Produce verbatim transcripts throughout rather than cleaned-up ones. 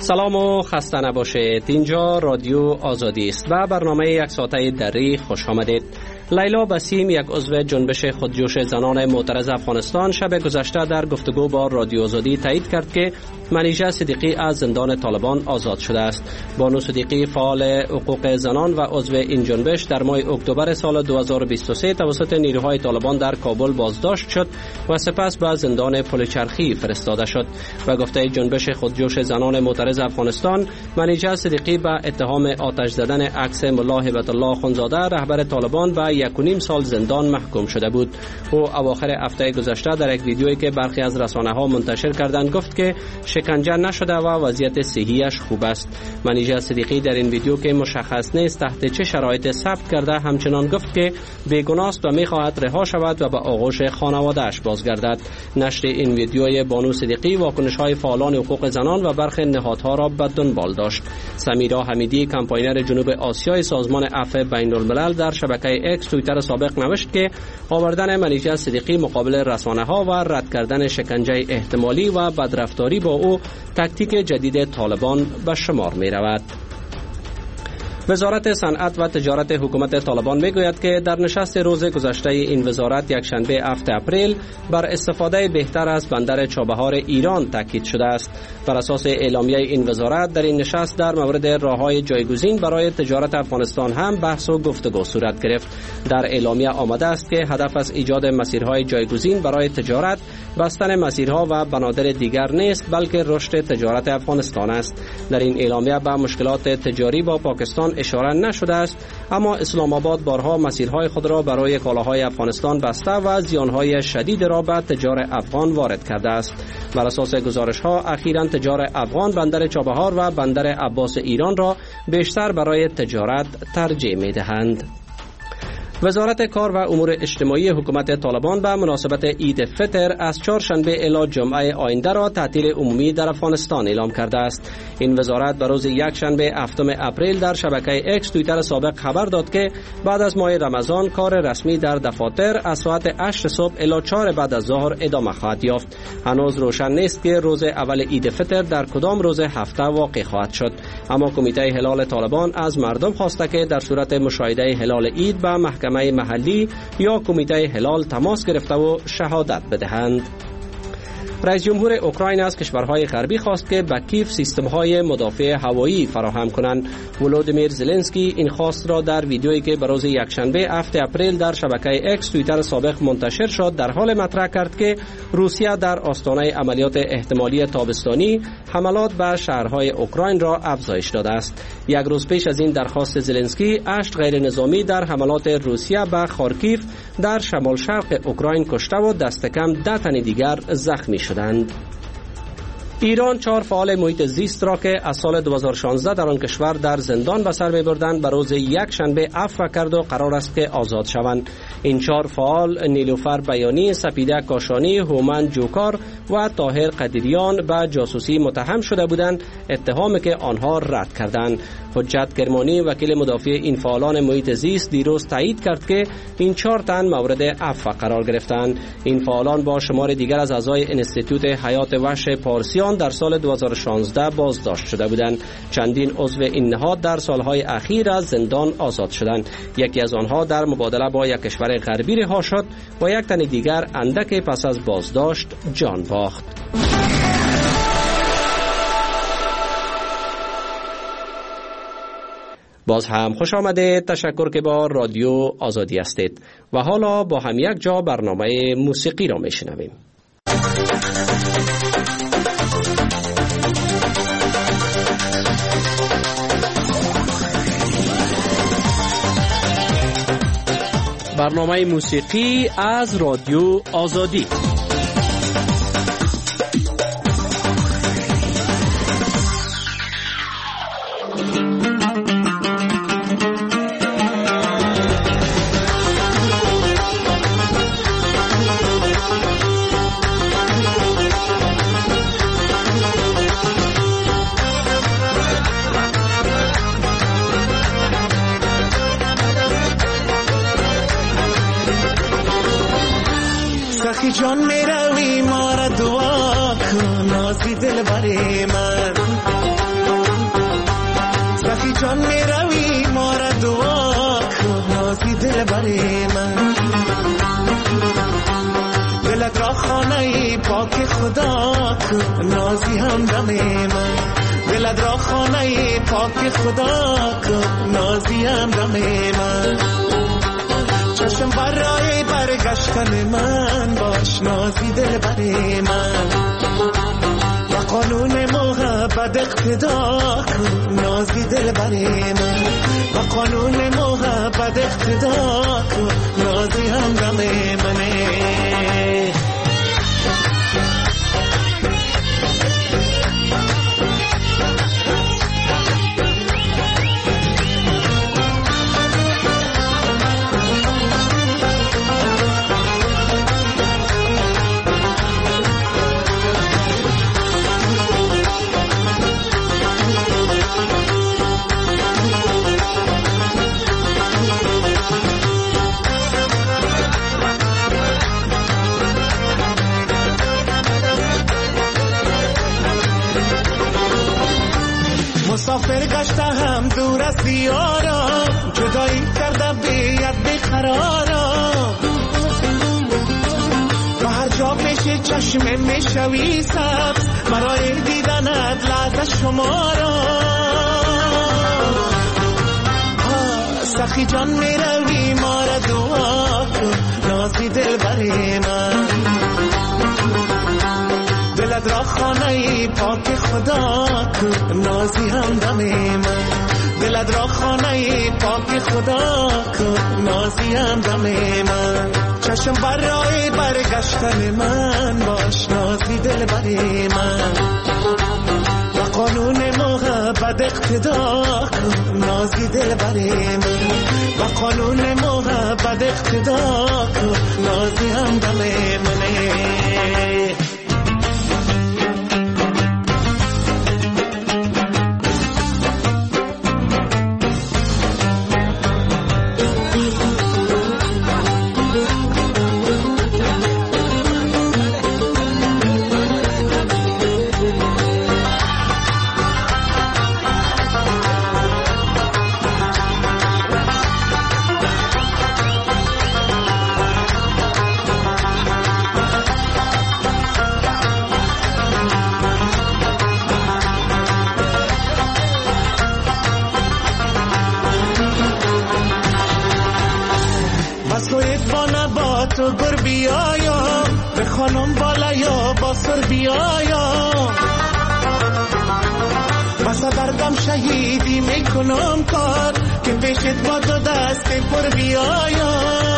سلام و خسته نباشید. اینجا رادیو آزادی است و برنامه یک ساعته دری خوش آمدید. لیلا بسیم، یک عضو جنبش خودجوش زنان معترض افغانستان، شب گذشته در گفتگو با رادیو آزادی تایید کرد که منیژه صدیقی از زندان طالبان آزاد شده است. بانو صدیقی، فعال حقوق زنان و عضو این جنبش، در ماه اکتبر سال دو هزار و بیست و سه توسط نیروهای طالبان در کابل بازداشت شد و سپس به زندان پلچرخی فرستاده شد. و گفته جنبش خودجوش زنان معترض افغانستان، منیژه صدیقی به اتهام آتش زدن عکس ملا هبت الله خونزاده رهبر طالبان به یک و نیم سال زندان محکوم شده بود. او اواخر هفته گذشته در یک ویدیویی که برخی از رسانه‌ها منتشر کردند گفت که شکنجه نشده و وضعیت صحیش خوب است. منیژه صدیقی در این ویدیو که مشخص نیست تحت چه شرایطی ثبت کرده، همچنان گفت که بیگناه است و می‌خواهد رها شود و به آغوش خانواده‌اش بازگردد. نشر این ویدیوی بانو صدیقی واکنش‌های فعالان حقوق زنان و برخی نهادها را به دنبال داشت. سمیرا حمیدی، کمپاینر جنوب آسیای سازمان عفو بین‌الملل، در شبکه اکس توییتر سابق نوشت که آوردن منیژه صدیقی مقابل رسانه‌ها و رد کردن شکنجه احتمالی و بدرفتاری با او تاکتیک جدید طالبان به شمار می رود. وزارت صنعت و تجارت حکومت طالبان میگوید که در نشست روز گذشته این وزارت یکشنبه هفتم اپریل بر استفاده بهتر از بندر چابهار ایران تاکید شده است. بر اساس اعلامیه این وزارت در این نشست در مورد راههای جایگزین برای تجارت افغانستان هم بحث و گفتگو صورت گرفت. در اعلامیه آمده است که هدف از ایجاد مسیرهای جایگزین برای تجارت بستن مسیرها و بنادر دیگر نیست، بلکه رشد تجارت افغانستان است. در این اعلامیه به مشکلات تجاری با پاکستان اشاره نشده است، اما اسلام آباد بارها مسیرهای خود را برای کالاهای افغانستان بسته و زیانهای شدید را به تجار افغان وارد کرده است. بر اساس گزارش‌ها اخیراً تجار افغان بندر چابهار و بندر عباس ایران را بیشتر برای تجارت ترجیح می‌دهند. وزارت کار و امور اجتماعی حکومت طالبان به مناسبت عید فطر از چهارشنبه الی جمعه آینده را تعطیل عمومی در افغانستان اعلام کرده است. این وزارت به روز یکشنبه هفتم اپریل در شبکه اکس توییتر سابق خبر داد که بعد از ماه رمضان کار رسمی در دفاتر از ساعت هشت صبح الی چهار بعد از ظهر ادامه خواهد یافت. هنوز روشن نیست که روز اول عید فطر در کدام روز هفته واقع خواهد شد، اما کمیته هلال طالبان از مردم خواسته که در صورت مشاهده هلال عید به محکمه محلی یا کمیته هلال تماس گرفته و شهادت بدهند. رئیس جمهور اوکراین از کشورهای غربی خواست که به کیف سیستم‌های مدافع هوایی فراهم کنند. ولودیمیر زلنسکی این خواست را در ویدیویی که به روز یکشنبه هفتم اپریل در شبکه اکس توییتر سابق منتشر شد در حال مطرح کرد که روسیه در آستانه عملیات احتمالی تابستانی حملات بر شهرهای اوکراین را افزایش داده است. یک روز پیش از این درخواست زلنسکی، هشت غیر نظامی در حملات روسیه به خارکیف در شمال شرق اوکراین کشته و دست کم ده تن دیگر زخمی شدند. ایران چهار فعال محیط زیست را که از سال دو هزار و شانزده در آن کشور در زندان به سر می‌بردند به روز یک شنبه عفو کرد و قرار است که آزاد شوند. این چهار فعال نیلوفر بیانی، سپیده کاشانی، هومن جوکار و طاهر قدیریان به جاسوسی متهم شده بودند، اتهامی که آنها رد کردند. حجت کرمانی، وکیل مدافع این فعالان محیط زیست، دیروز تایید کرد که این چهار تن مورد عفو قرار گرفتند. این فعالان با شمار دیگر از اعضای انستیتوت حیات وحش پارسیان در سال دو هزار و شانزده بازداشت شده بودند. چندین عضو این نهاد در سالهای اخیر از زندان آزاد شدند. یکی از آنها در مبادله با یک کشور غربی رها شد و یک تن دیگر اندک پس از بازداشت جان باخت. باز هم خوش آمده. تشکر که با رادیو آزادی هستید و حالا با هم یک جا برنامه موسیقی را میشنویم. برنامه موسیقی از رادیو آزادی. جان میروی ما را دعا کن نازی دل بری من جان می روی ما را دعا کن نازی دل بری من دلت را خانه پاک خدا کن نازی همدم من دلت را خانه پاک خدا کن نازی همدم من چشم برای برگشتن من باش نازی دل بری من و قانون محبت اقتدا کن نازی دل بری من و قانون محبت اقتدا کن نازی همدم منه مسافر گشتم دور از دیارم جدایی کردم بیاد بقرارم و هر جا پیش چشم میشوی سبز برای دیدنت لحظه شمارم سخی جان میروی ما را دعا کن نازی دل بری من دلت را خانه پاک خدا کن نازی همدم من دلت را خانه پاک خدا کن نازی همدم من چشم برای برگشتن من باش نازی دل بری من و قانون محبت اقتدا کن نازی دل بری من و قانون محبت اقتدا کن نازی همدم منه تو گر بیایا به خانم بالا یا با سر بیایا بسا دردم شهیدی میکنم کار که پیشت با دو دست پر بیایا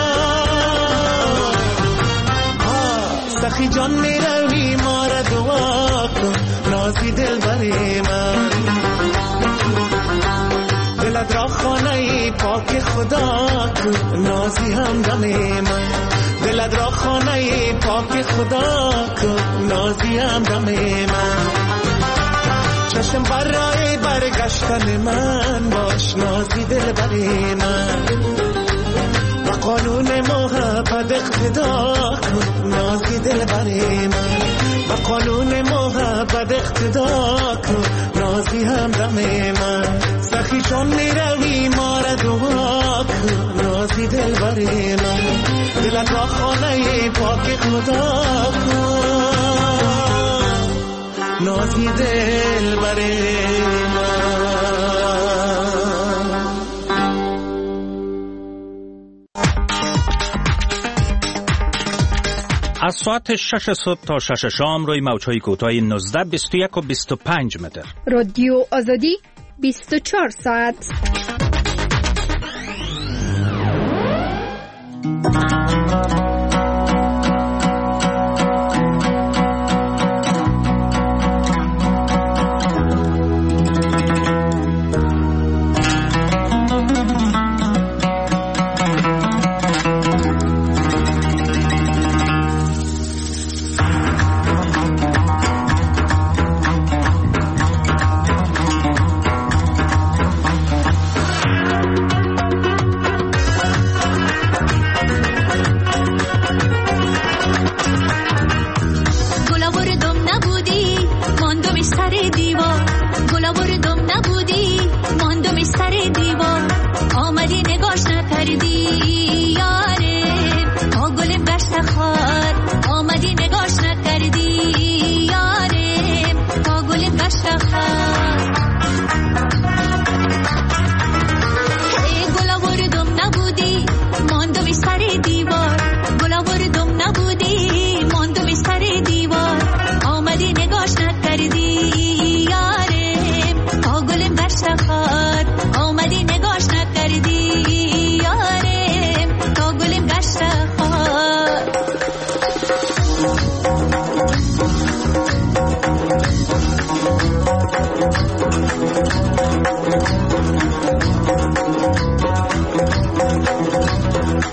سخی جان میروی ما را دعا کن نازی دل بری من دلت را خانه پاک خدا کن نازی همدم من دلت را خانه پاک خدا کن نازی همدم من چشم برای برگشتن من باش نازی دل بری من و قانون محبت اقتدا کن نازی دل بری من و قانون محبت اقتدا کن نازی همدم من سخی چون میروی ما را دعا کن نازی دل بری من دلت را خانه پاک خدا کن نازی دل بری من از ساعت شش صبح تا شش شام روی موج‌های کوتاه نوزده، بیست و یک و بیست و پنج متر. رادیو آزادی بیست و چهار ساعت.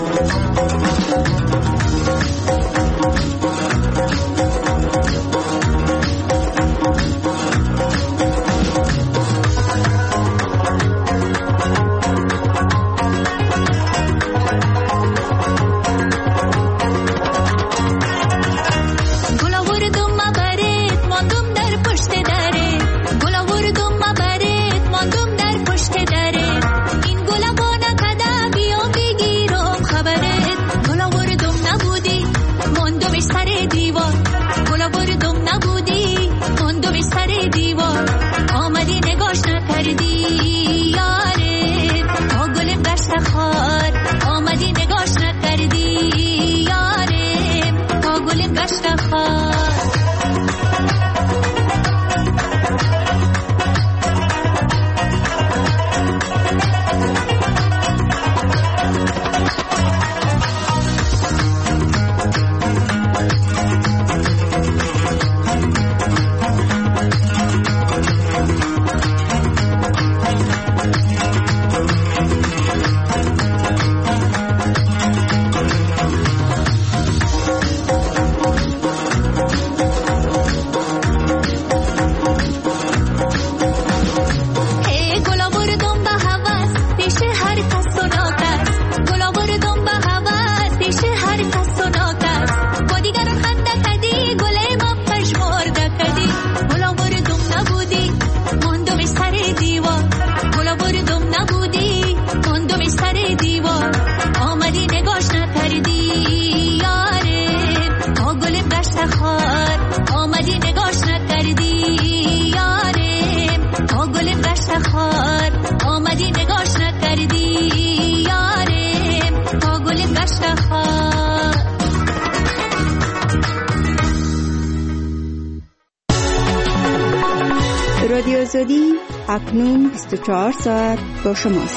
رادیو آزادی اکنون بیست و چهار ساعت با شماست.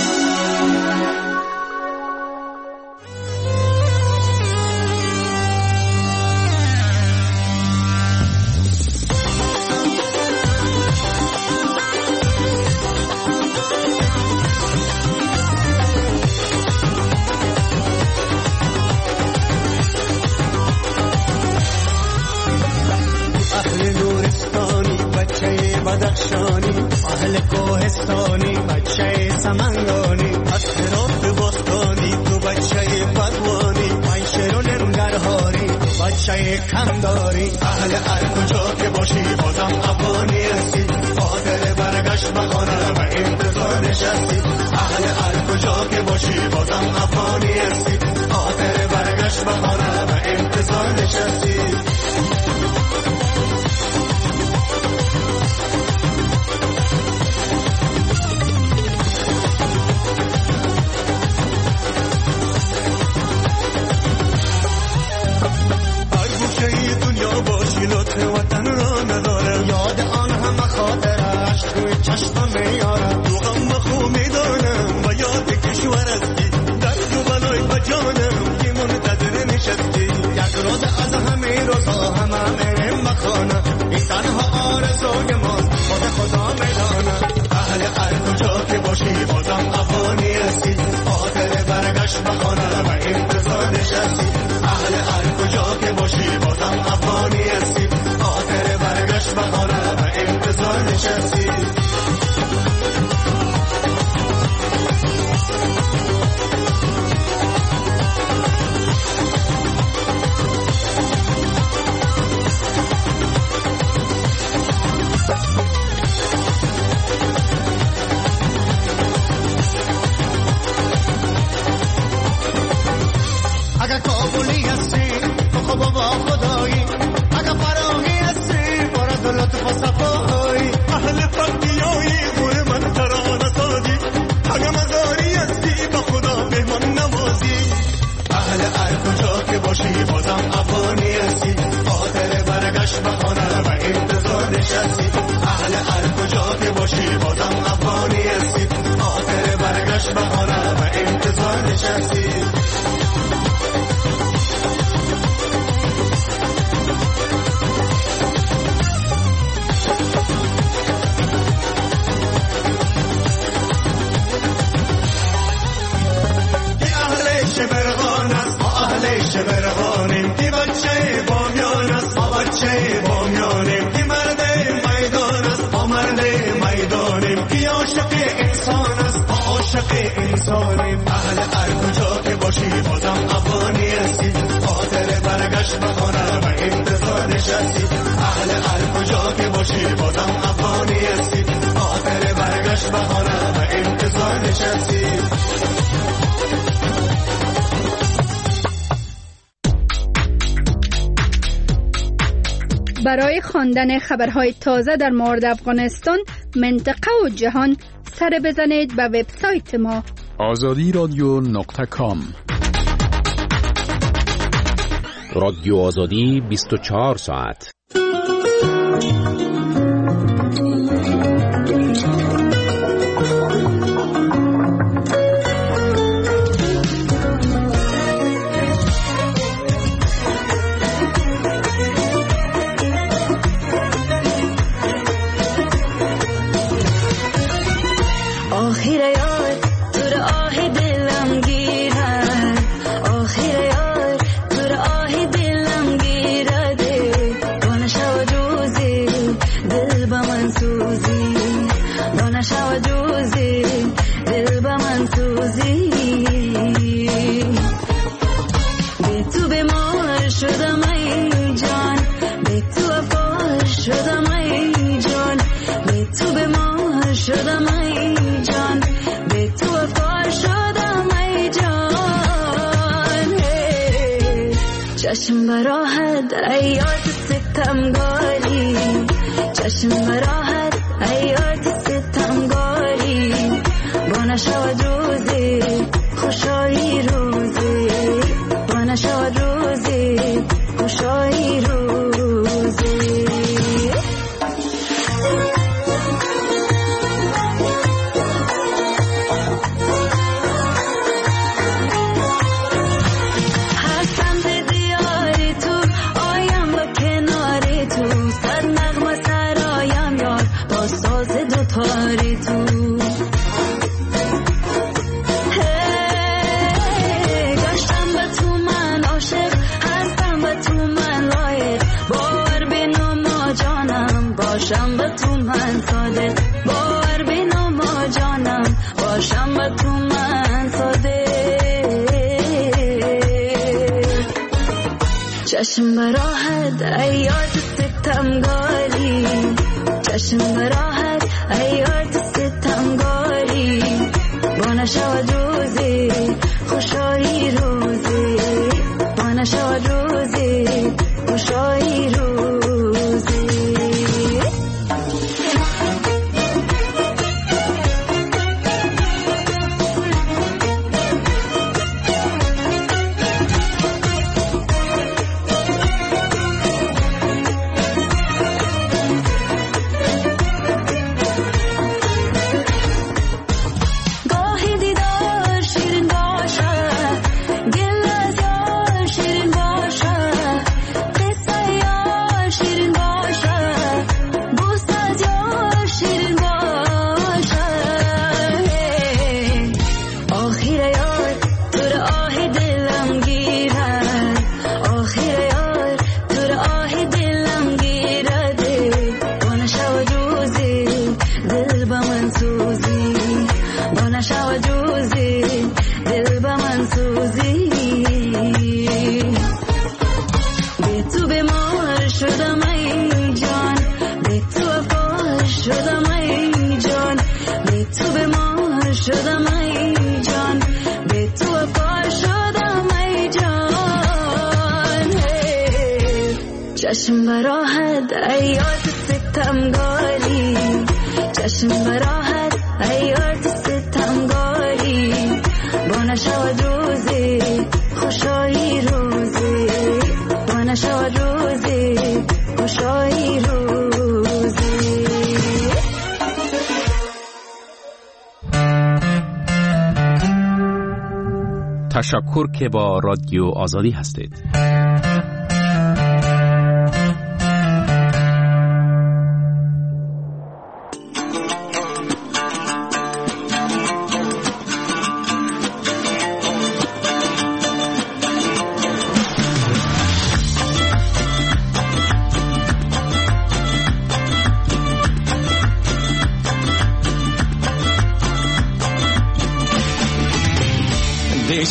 اهل کوهستانی بچه سمنگانی اطراف باستانی تو بچه بدوانی من شرون نرهاری بچه کمداری اهل هر کجا که باشی بازم افغانی هستی قادر برگشت به خانه و انتظار نشستی اهل هر کجا که باشی بازم افغانی هستی قادر برگشت به خانه و انتظار نشستی لطف وطن را ندارم یاد آن همه خاطرش توی چشمم میارم تو غم خو میدانم و یاد کشور هستی درد و بلای بجانم که منتظر نشستی یک روز از همه روزها همه میرم بخانه این تنها آرزوی ماست خود خدا میدانم اهل هر کجا که باشی بازم افغانی هستی قادر برگشت بخانه و انتظار نشستی اهل هر کجا که باشی بازم افغانی هستی قادر برگشت بخانه و انتظار نشستی برای خواندن خبرهای تازه در مورد افغانستان، منطقه و جهان، سر بزنید به وبسایت ما آزادی رادیو نقطه کام. رادیو آزادی بیست و چهار ساعت. چشم براحت ایات ستمگاری، چشم براحت ایات ستمگاری، بانه شود روزی خوشایی روزی، بانه شود روزی خوشایی روزی. باشم با تو من صادق، باور بینو ما جانم، باشم با تو من صادق. چشم براحت ایات ستمگاری، چشم براحت ایات ستمگاری، بانه شود روزی خوشایی روزی، بانه شود روزی خوشایی روزی. چشم براحت ایات ستمگاری، چشم براحت ایات ستمگاری، بانه شود روزی خوشایی روزی، بانه شود روزی خوشایی روزی. تشکر که با رادیو آزادی هستید.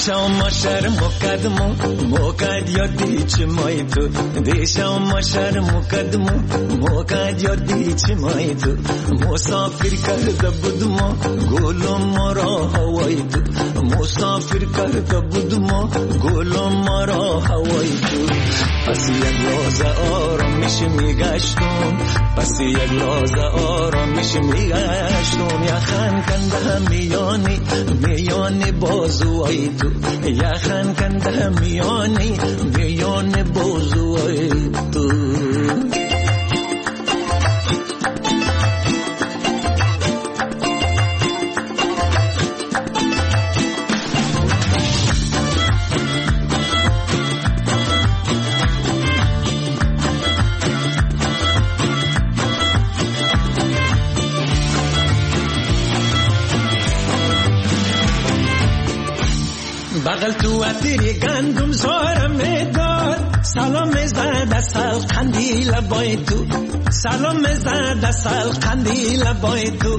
دیشم ماشر مقدمو موقع یادی چه مای تو دیشم ماشر مقدمو موقع یادی چه مای تو مسافر کرده بودم گلم مرا هوای تو مسافر کرده بودم گلم مرا هوای تو پس یک لحظه آرامش میگشتم پس یک لحظه آرامش میگشتم یخن کنده میانی میانی بازوی تو یخن کنده میانی میانی بازوی تو بغل تو اتری گندم زارم میداد سلام زد سال قندیل بای تو سلام زد سال قندیل بای تو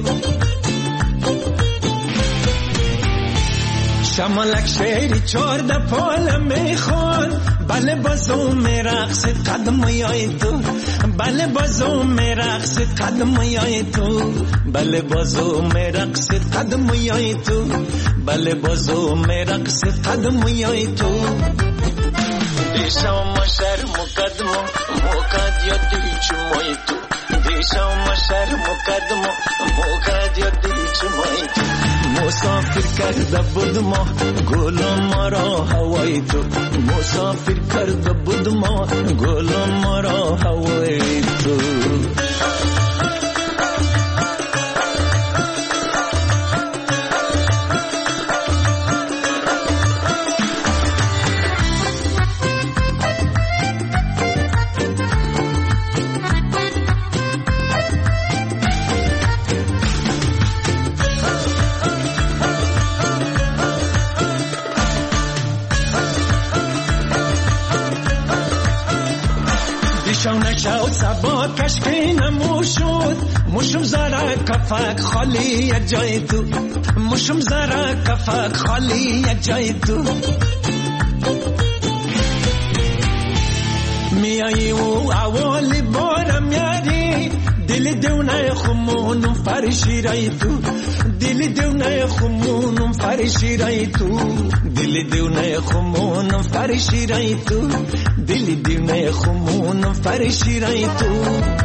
شمالک شیری چارده پال میخواد بله بازو میرقص قدم یای تو بله بازو میرقص قدم یای تو بله بازو میرقص قدم یای تو بله بازو میرقص قدم یای تو دیشم ماشر مقدمو موقع یادی چمای تو دیشم ماشر مقدمو موقع یادی چمای تو مسافر کرده بودم گلم مرا هوای تو مسافر کرده بودم گلم مرا هوای تو شو سبا کشکی نموشود مشم زره کفک خالی یک جای تو مشم زره کفک خالی یک جای تو میایی و اولی بارم یاری دل دونه خمونم فرشی رای تو دل دونه خمونم فرشی رای تو دل دونه خمونم فرشی رای تو دل دونه خمونم فرشی رای تو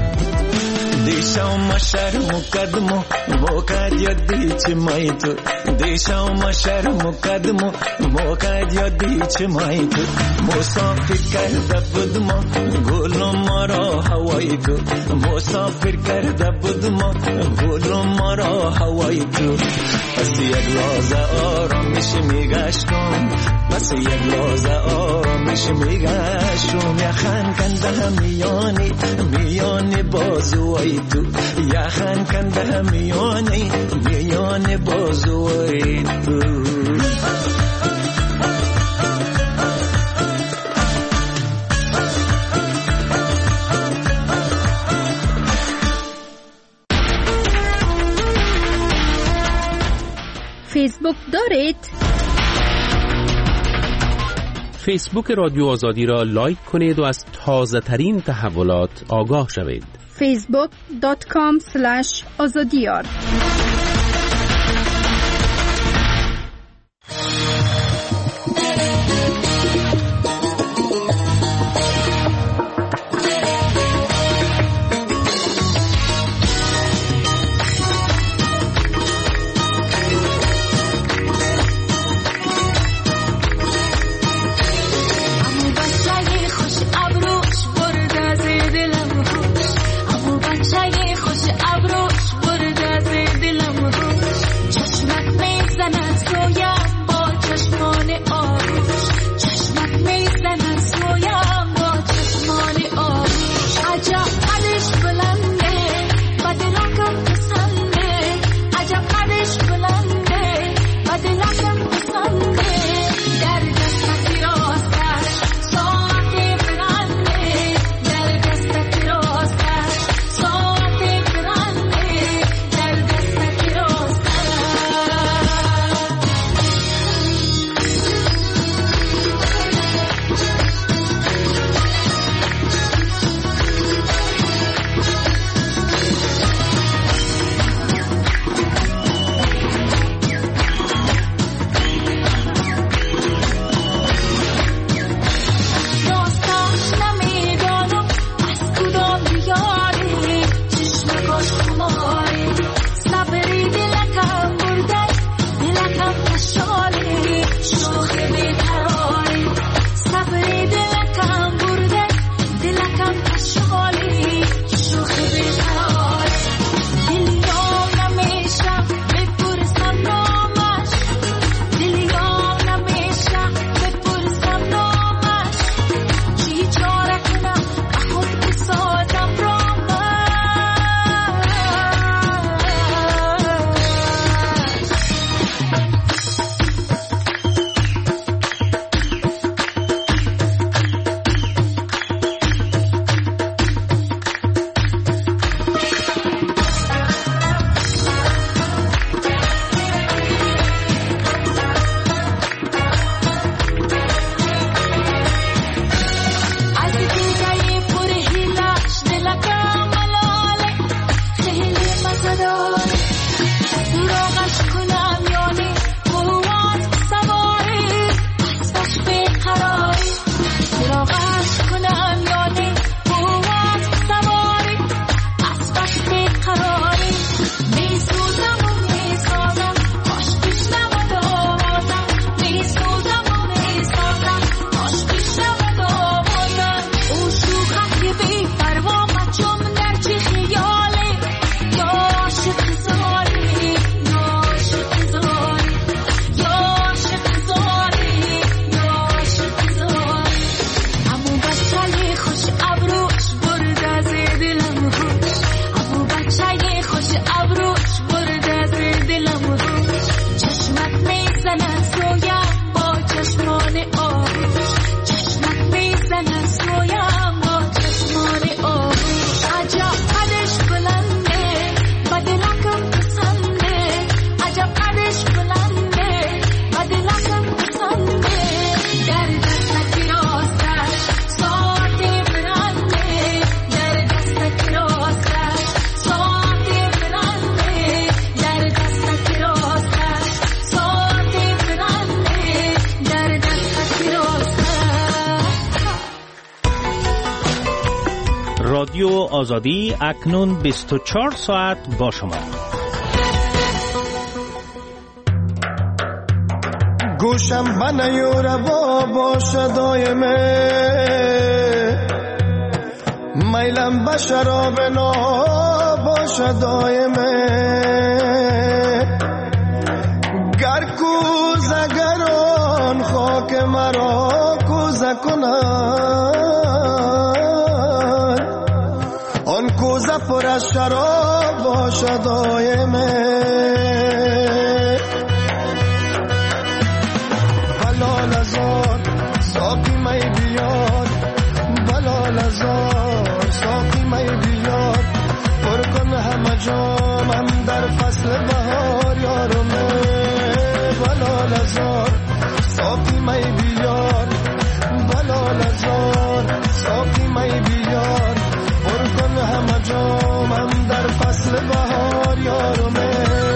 دیشم ماشر مقدمو موقع یادی چه مای تو دیشم ماشر مقدمو موقع یادی چه مای تو مسافر کرده بودم گلم مرا هوای تو مسافر کرده بودم گلم مرا هوای تو پس یک لحظه آرامش میگشتم پس یک لحظه آرامش میگشتم یخن کنده میانی میانی بازوی تو یخن کنده میانی میانی بازوی تو فیسبوک دارید؟ فیسبوک رادیو آزادی را لایک کنید و از تازه ترین تحولات آگاه شوید. فیسبوک دات کام اسلش آزادیار. خوش ابروش برد از دل رادیو آزادی اکنون بیست و چهار ساعت با شما. گوشم بنیو روا باشه دایمه، میلم به شراب نا باشه دایمه، گر کوزه گران خاک مرا کوزه کنن، آن کوزه پر از شراب باشه دایمه. بلال ازار ساقی می بیار، بلال ازار ساقی می بیار، پر کن همه جامم در فصل بهار یارمه. بلال ازار ساقی می بیار، بلال ازار ساقی می بیار، پر کن همه جامم در فصل بهار یارمه.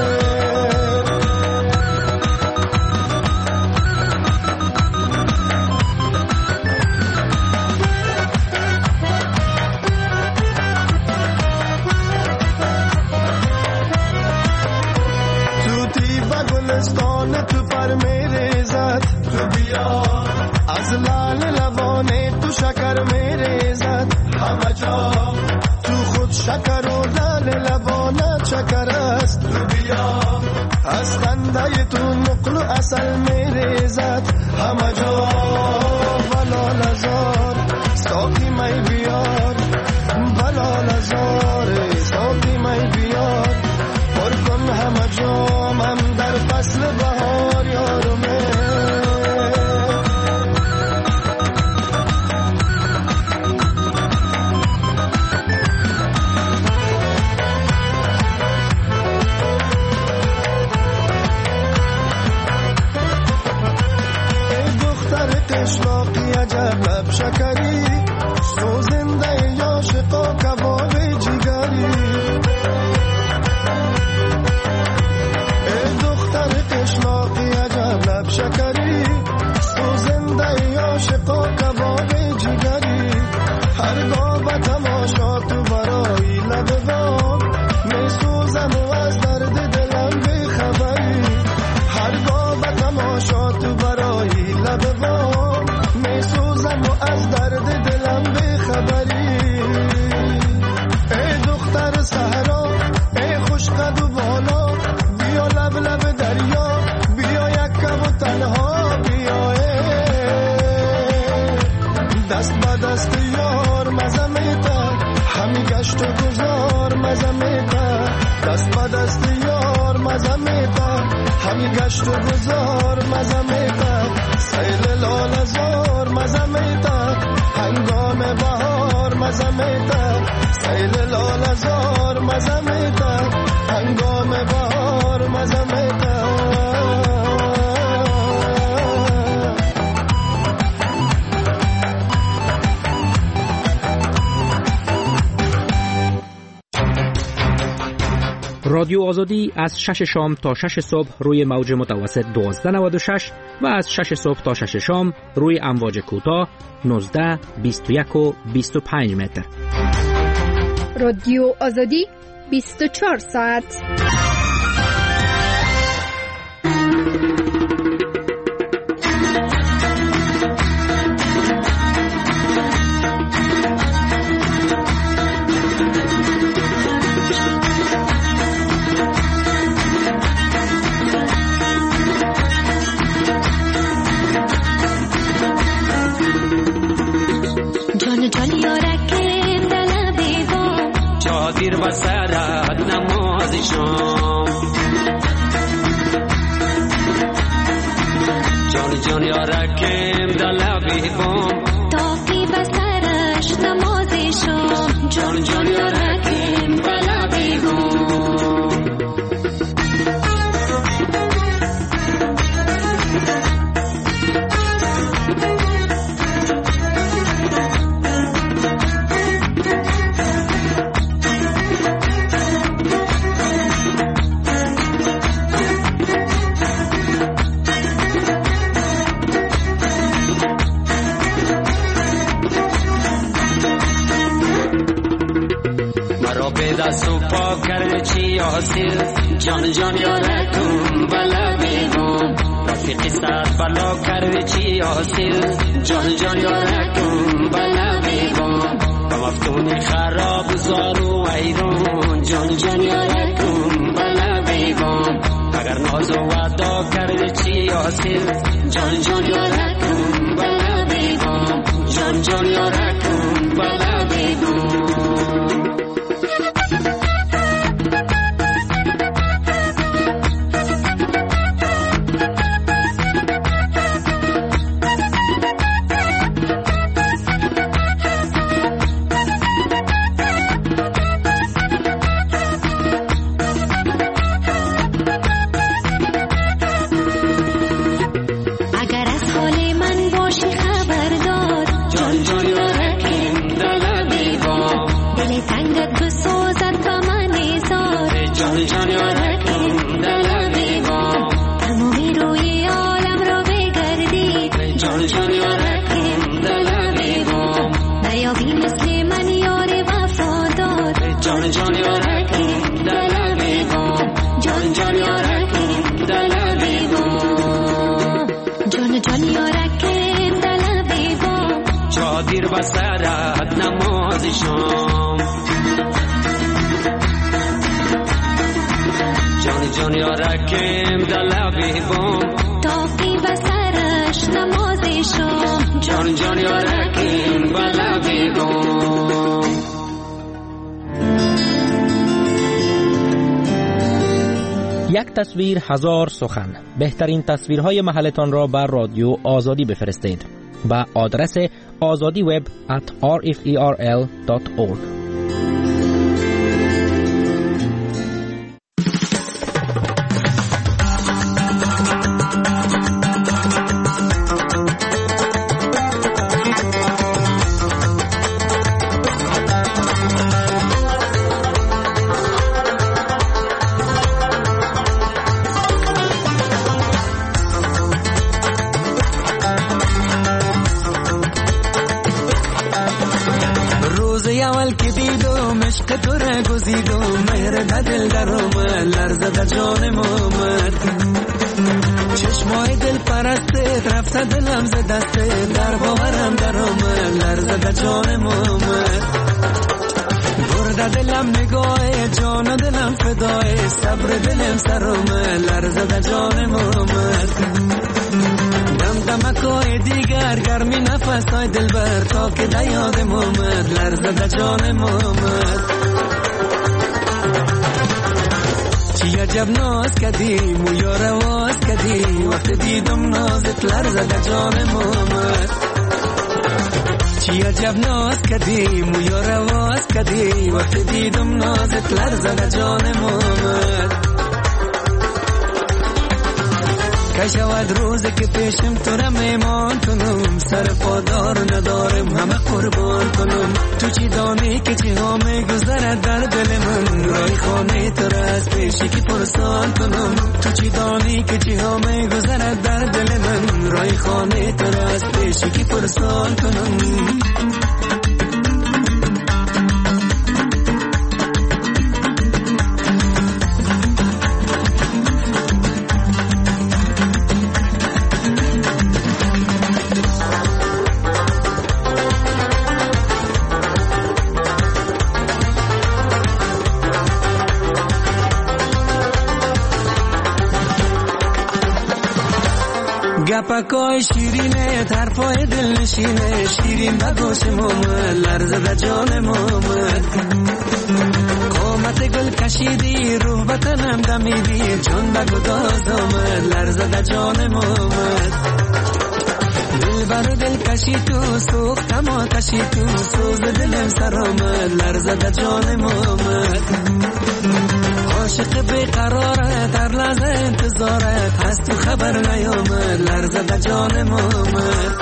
تو پر میره زد تو بیا، از لال لبانه تو شکر میره زد همه جا، تو خود شکر و لال لبانه شکر است تو بیا، از خنده تو نقل و اصل میره زد همه جا. بلال ازار ساقی می بیار، بلال ازار ساقی می بیار، پر کن همه جامم در فصل بهار یارمه. ای دختر تشناقی عجب لب شکری، سوزنده عاشقا کباب جگری، تشناقی عجب لب شکری، سوزنده عاشقا کباب جگری، هرگاه به تماشا تو برای لب بام، می سوزم و از درد دلم بی خبری، هرگاه به تماشا تو برای لب بام، می سوزم و از درد دلم بی خبری. ای دختر صحرا ای خوش قد و بالا، بیا لب لب دریا، بیا یک کم و تنها بیا، دست با دست یار مزه میتا، همی گشت و گذار مزه میتا، دست با دست یار مزه میتا، همی گشت و گذار مزه میتا، سیل لال ازار مزه میتا، هنگام بهار مزه میتا، سیل لال ازار مزه میتا، هنگام بهار مزه میتا. رادیو آزادی از شش شام تا شش صبح روی موج متوسط دوازده نود و شش و از شش صبح تا شش شام روی امواج کوتاه نوزده، بیست و یک و بیست و پنج متر. رادیو آزادی بیست و چهار ساعت. دیر و سرد نماز شام، جان جان یارکم دلبی بام، تاقی بسرش نماز شام، جان جان یارکم دلبی بام. دستو پاک کرده چی حاصل جان جان یارکم بلا بیگم رفیقی سر بلا کرده چی حاصل جان جان یارکم بلا بیگم مفتونی خراب زارو ایران جان جان یارکم بلا بیگم اگر ناز و وعدا کرده چی حاصل جان جان یارکم بلا بیگم جان جان یارکم بلا بیگم دیر بسرت نماز شام جان جان یارکم دلبی بام تاقی بسرش نماز شام جان جان یارکم بلبی بام. یک تصویر هزار سخن. بهترین تصویرهای محلتان را بر رادیو آزادی بفرستید با آدرس آزادی وب at r f e r l dot org. چشمای دل پرسته رفته دلم ز دسته در باورم در آمد لرزه جان محمد برده دلم نگاه جان دلم فدای صبر دلم سر آمد لرزه جان محمد دم دمکای دیگر گرمی نفسای دل بر تا که دیاد محمد لرزه جان محمد چی عجب ناز کدیم و یا رواز کدیم وقت دیدم نازت لرزد جان محمد چی عجب ناز کدیم و یا رواز کدیم وقت دیدم نازت لرزد جان محمد کشود روزه که پیشم تو را میمان کنم سر پادار ندارم همه قربان کنم تو چی دانی که چی ها میگذرد در دل من رای خانه تو را از پیشی که پرسان کنم تو چی دانی که چی ها میگذرد در دل من رای خانه تو را از پیشی که پرسان کنم گپکای شیرینه طرفای دل نشینه شیرین بگوش محمد لرزد جان محمد قامت گل کشیدی روح بطنم دمیدی جان بگو داز آمد لرزد جان محمد دل بر دل کشی تو سوختم آتشی تو سوز دلم سر آمد لرزد جان محمد عاشق بیقراره در لحظه انتظارت هست تو خبر نیامد لرزد جان محمد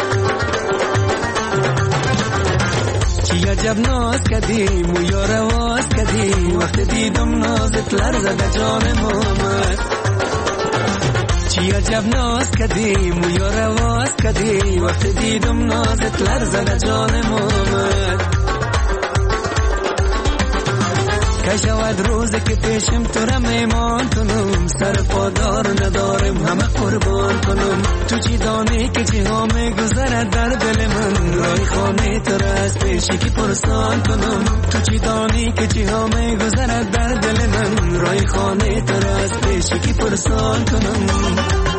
چی عجب ناز کدیم و یا رواز کدیم وقت دیدم نازت لرزد جان محمد چی عجب ناز کدیم و یا رواز کدیم وقت دیدم نازت لرزد جان محمد که شود روزی که پیشم تو را میمان کنم، سر پادار ندارم همه قربان کنم. تو چی دانی که چی ها میگذرد در دل من، رای خانه تو را از پیشی که پرسان کنم. تو چی دانی که چی ها میگذرد در دل من، رای خانه تو را از پیشی که پرسان کنم.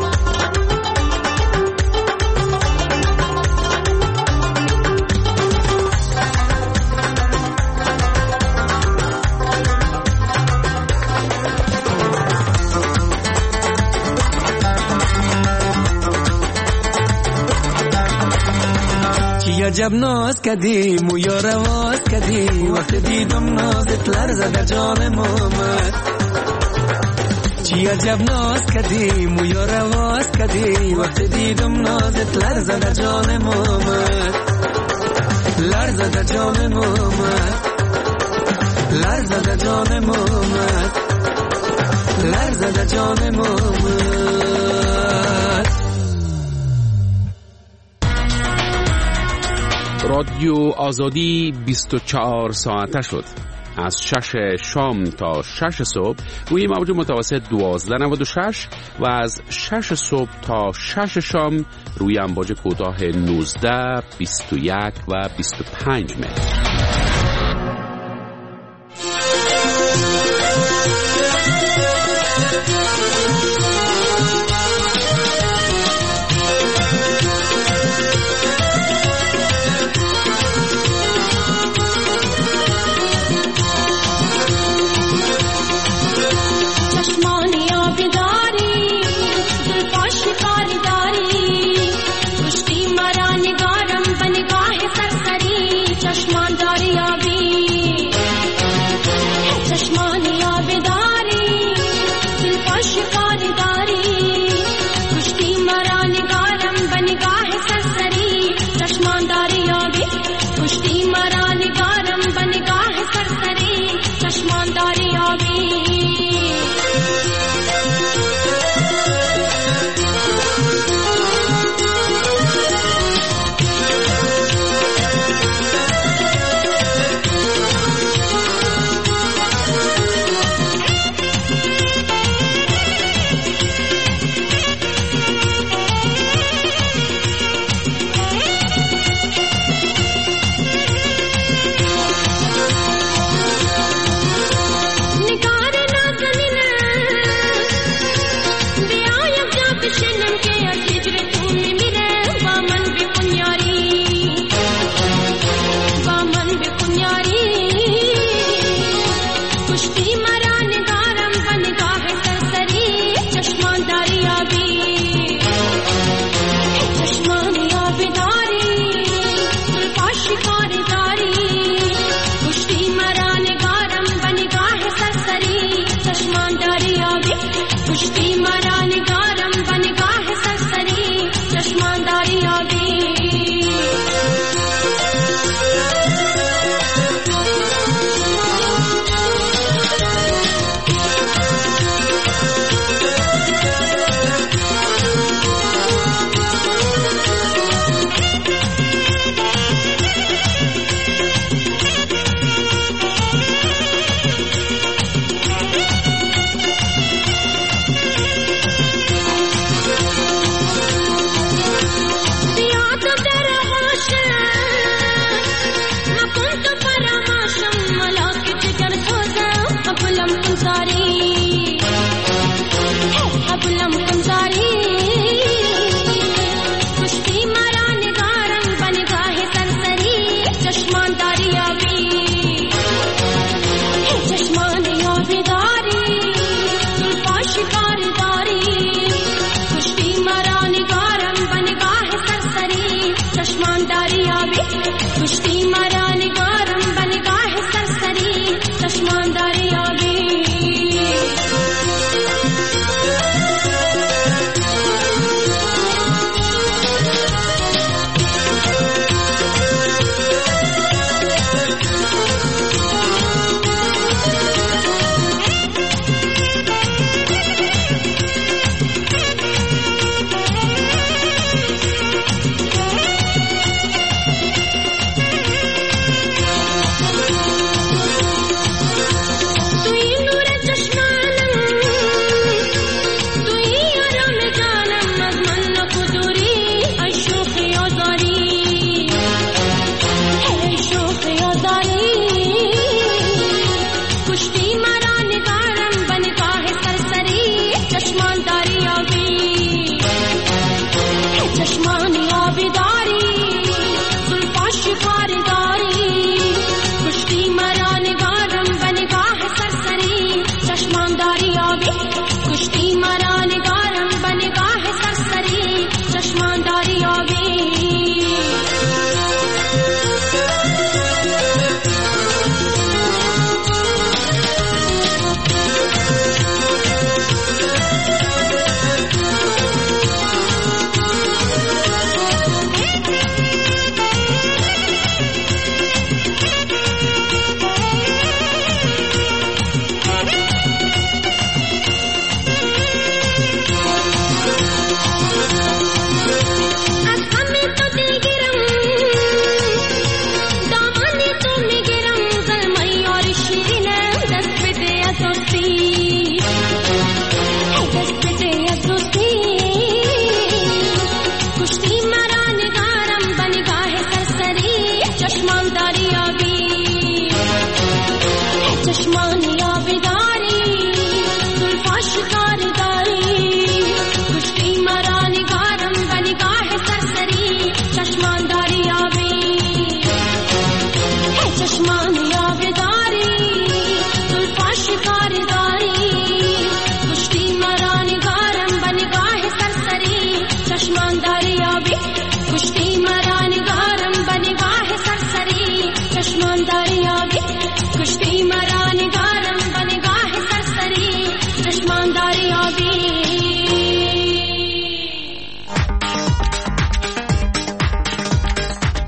عجب ناز کدی مویا رواز کدی، وقت دیدم نازت لرزه در جان محمد. چی عجب ناز کدی مویا رواز کدی، وقت دیدم نازت لرزه در جان محمد. لرزه در جان محمد، لرزه در جان محمد، لرزه در جان محمد. رادیو آزادی بیست و چهار ساعته شد. از شش شام تا شش صبح روی موج متوسط دوازده نود و شش و از شش صبح تا شش شام روی امواج کوتاه نوزده، بیست و یک و بیست و پنج متر.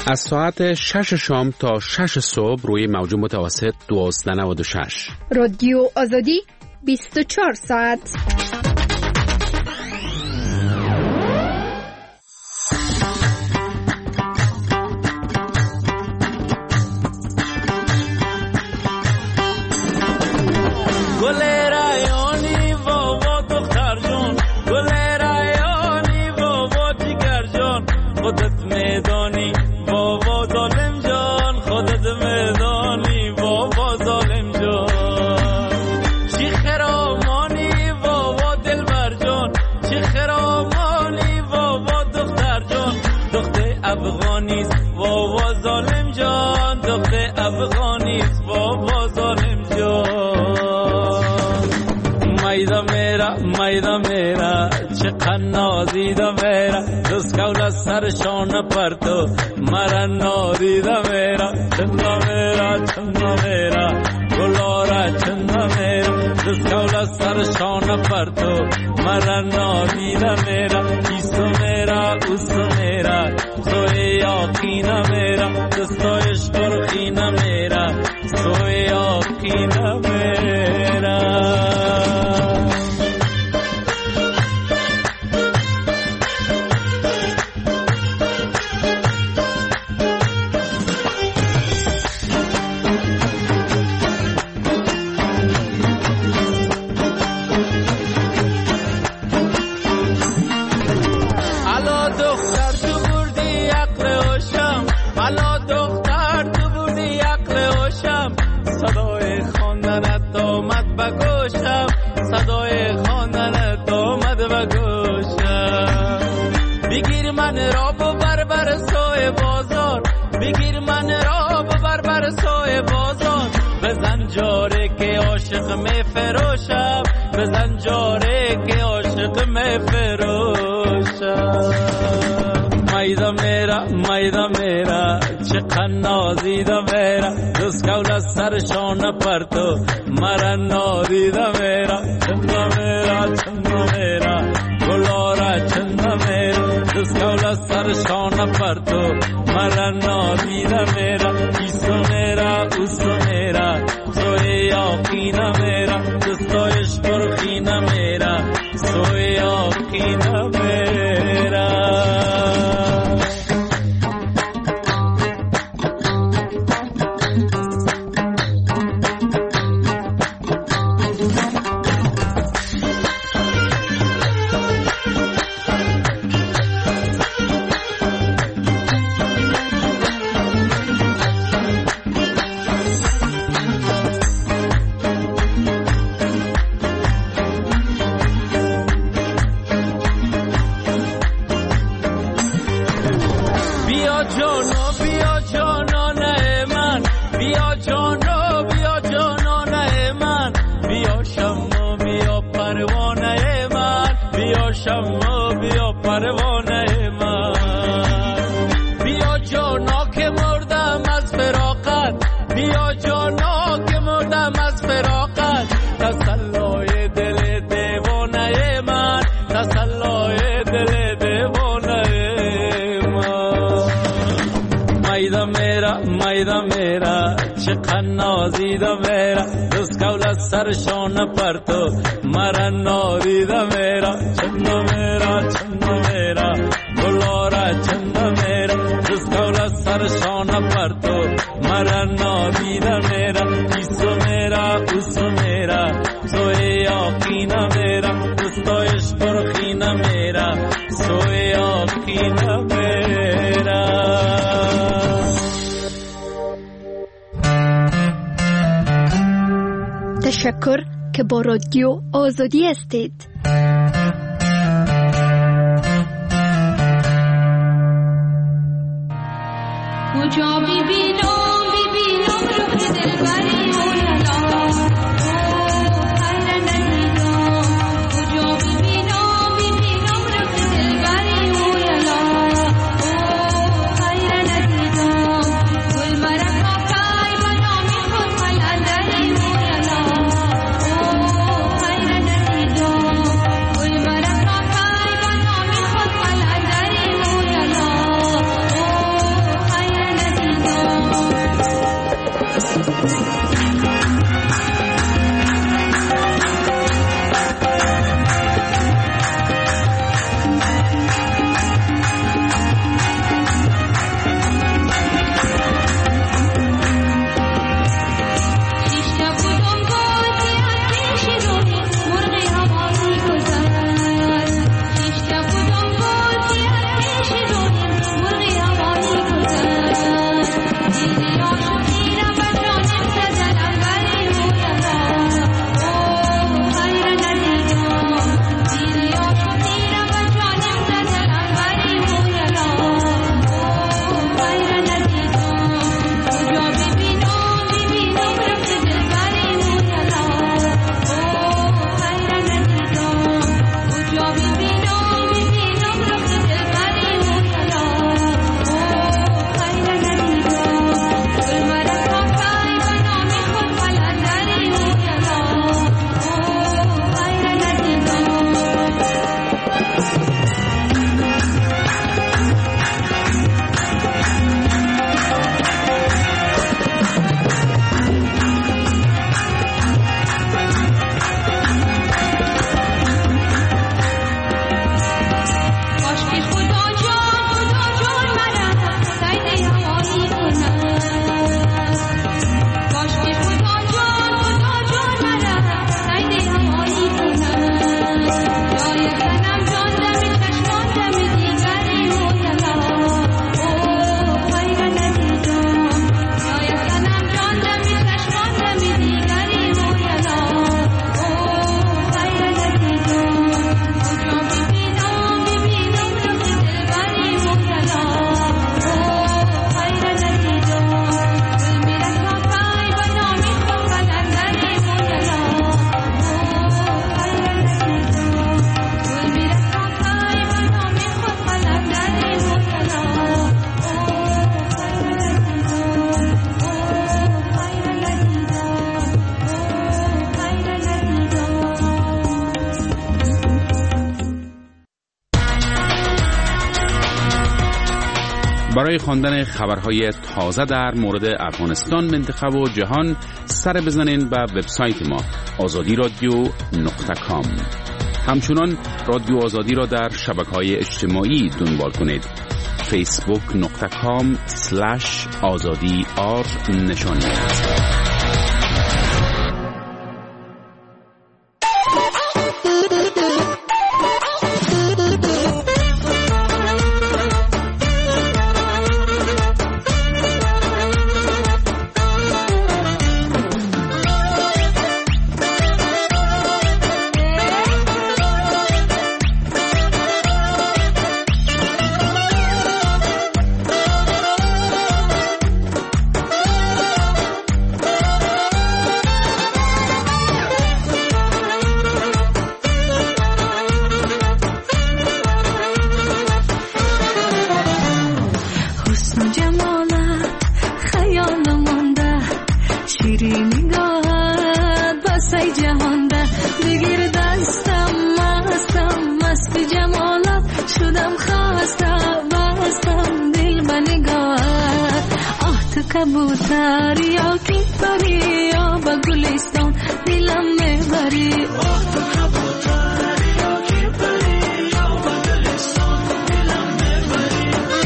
از ساعت شش شام تا شش صبح روی موج متوسط دوازده نود و شش. رادیو آزادی بیست و چهار ساعت. گل رایانی بابا دختر جون، گل رایانی بابا جگر جان، خودت میدانی بابا ظالم جان، خودت میدانی بابا ظالم جان. چی خرامانی بابا دلبر جان، چی خرامانی بابا دختر جان، دختر افغانیست بابا ظالم جان، دختر افغانیست بابا ظالم جان. میدا میرا میدا میرا چقدر نازیدا میرا، دوست کول سرشان پر تو مرا نادیدا میرا. چندا میرا چندا میرا گلارا چندا میرا، دوست کول سرشان پر تو مرا نادیدا میرا. ایسو میرا اوسو میرا سوی یاقینا میرا، دوستایش برخینا میرا سوی یاقینا میرا. صدای خواندنت آمد و گوشم، بگیر من را ببر بر سوی بازار، بگیر من را ببر بر سوی بازار، بزن جاره که عاشق می فروشم، بزن جاره که عاشق می فروشم. میدا میرا میدا میرا چقدر نازیدا میرا، دوست کول از سرشان پر تو مرا نادیدا میرا. چندا میرا چندا میرا گلارا چندا میرا، دوست کول از سرشان پر تو مرا نادیدا میرا. ایسو میرا اوسو میرا سوی یاقینا میرا، دوستایش برخینا میرا سوی یاقینا میرا. میدا میرا چقدر نازیدا میرا، دوست کول از سرشان پر تو مرا نادیدا میرا. چندا میرا چندا میرا گلارا چندا میرا، دوست کول از سرشان پر تو مرا نادیدا میرا. ایسو میرا اوسو میرا سوی یاقینا میرا، دوستایش برخینا میرا سوی یاقینا میرا. تشکر که با رادیو آزادی هستید. کجا ببینم ببینم رخ دلبری مولانا، خیر ندیدم. کجا ببینم ببینم رخ دلبری مولانا، خیر ندیدم. گل مرا کای و نامی خود قلندری مولانا، خیر ندیدم. گل مرا کای و نامی خود قلندری مولانا، خیر برای خواندن خبرهای تازه در مورد افغانستان، منطقه و جهان سر بزنین به وبسایت ما آزادی رادیو نقطه کام. همچنان رادیو آزادی را در شبکه‌های اجتماعی دنبال کنید. فیسبوک نقطه کام سلش آزادی آر نشانی. कबूतर या की परी या बगुलिस्तान दिलम में भरी कबूतर या की परी या बगुलिस्तान दिलम में भरी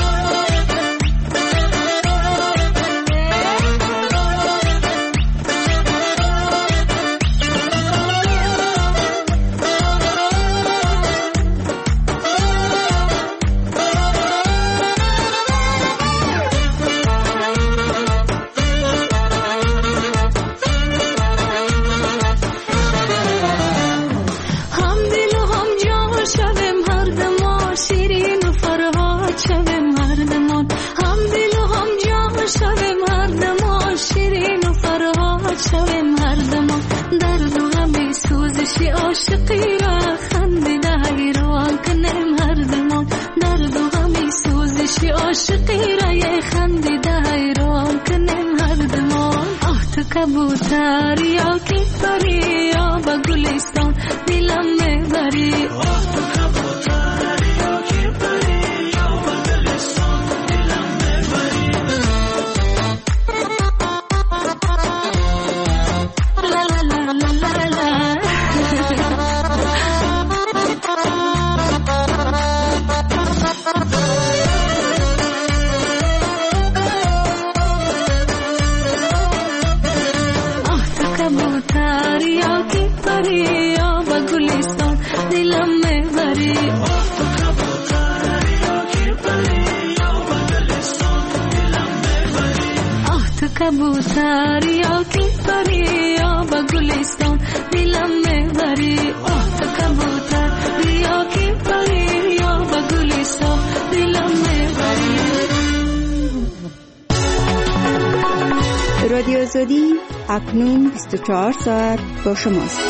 عاشقی را خندیده حیران کنم هر دمان درد و غمی سوزشی عاشقی را یه خندیده حیران کنم هر دمان آه تو کبوتر یا کی پری یا با گلستان دلم میبری آه تو کبوتر یا کی پری یا با گلستان دلم میبری لا لا لا لا لا لا कबूतर या की परी या बगुलिस्तान दिलम में भरी ओह कबूतर या की परी या बगुलिस्तान दिलम में भरी رادیو آزادی اکنون بیست و چهار ساعت با شماست.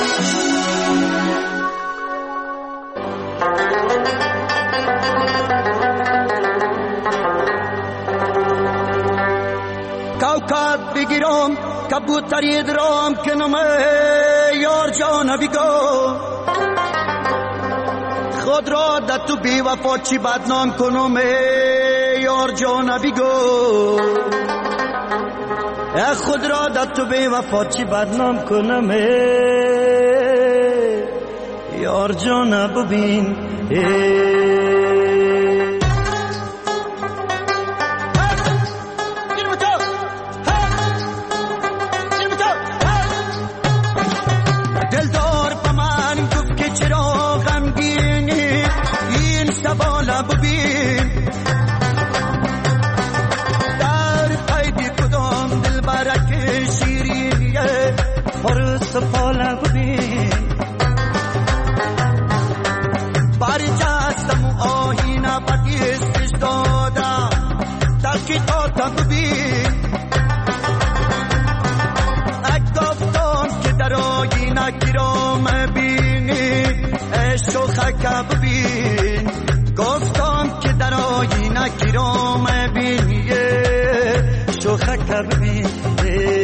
کوکب بگیرم کبوتری درام کنم یار جان بگو خود را در تو بی وفا چی بدنام کنم یار جان بگو خود را در تو بی وفا چی بدنام کنم یار جان ببین بالا ببین در قیدی کدام دل برک شیرینیه خرس پالا ببین برجستم و آهینه بکیستش دادم در کتاتا ببین اگفتان که در آهینه گرام بینی عشق و خکه ببین گفتم که در آینه گرام بینیه شوخک ببینیه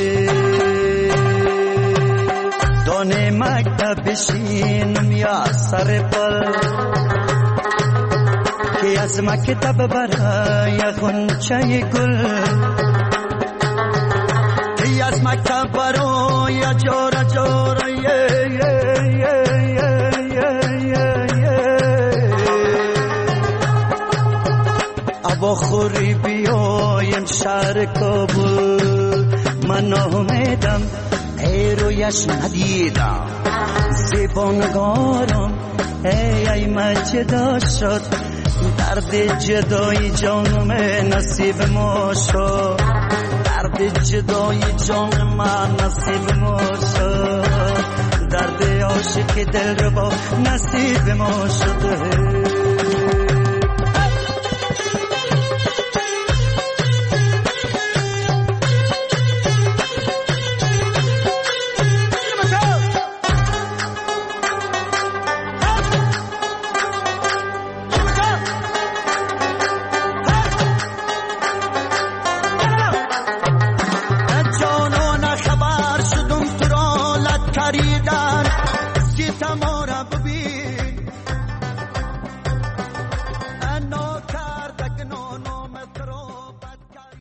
دانه مکتب بشینم یا سر پل که از از مکتب برای غنچه گل ای از مکتب برای جار جار اواخوری بیایم شهر کابل من آمدم ای رویش ندیدم زیبانگارم ای ای من جدا شد درد جدای جانم نصیب ما شد درد جدای جان من نصیب ما شد درد عاشق دل رو با نصیب ما شد